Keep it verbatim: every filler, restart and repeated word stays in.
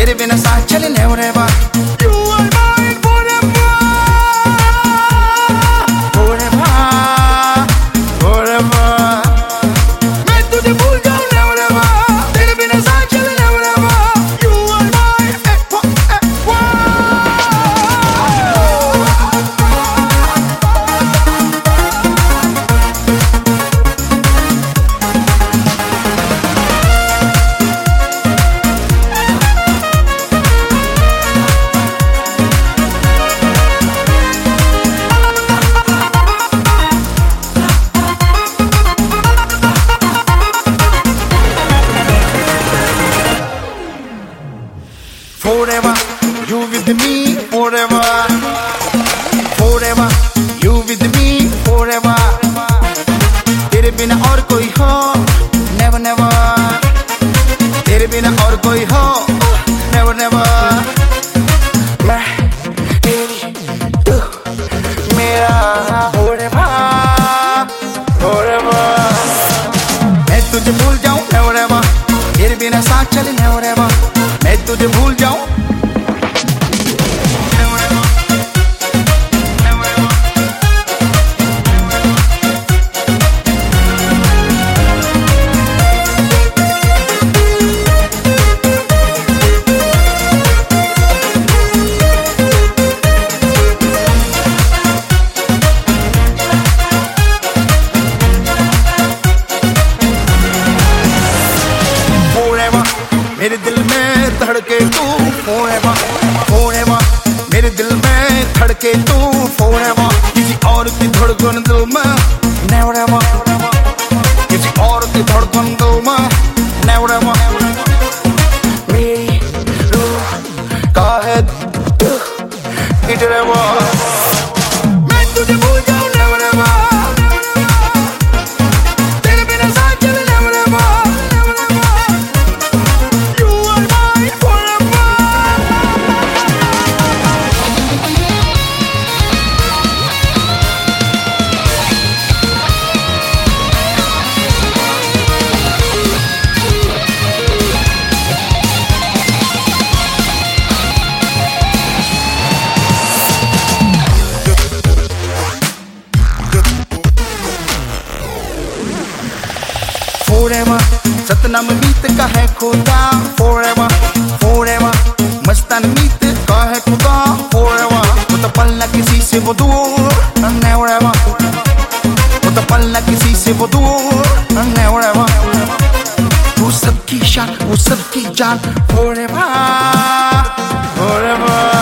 तेरे बिना सांस चले never. You are mine forever, forever, forever. मैं तुझे भूल जाऊं never, तेरे बिना सांस चले never. You are mine forever. Forever, you with me forever. Forever, you with me forever. तेरे बिना और कोई हो never never. तेरे बिना और कोई हो never never. मैं तेरी तू मेरा forever, forever. मैं तुझे भूल जाऊं never never. तेरे बिना सांस चले never never. मैं तुझे भूल जाऊं मेरे दिल में धड़के तू forever, forever. मेरे दिल में धड़के तू forever. किसी और की धड़कन दिल में never ever. किसी और की धड़कन दिल में never ever. मेरी रूह का है तू इटरेवा. मैं तुझे भूल जाऊं never ever. तेरे बिना सांस चले never ever. Forever, सतनाम मीत का है खुदा forever, forever. मस्तान मीत का है खुदा forever. वो तो पलना किसी से वो दूर never ever. वो तो पलना किसी से वो दूर never ever. वो सबकी शान वो सबकी जान forever, forever.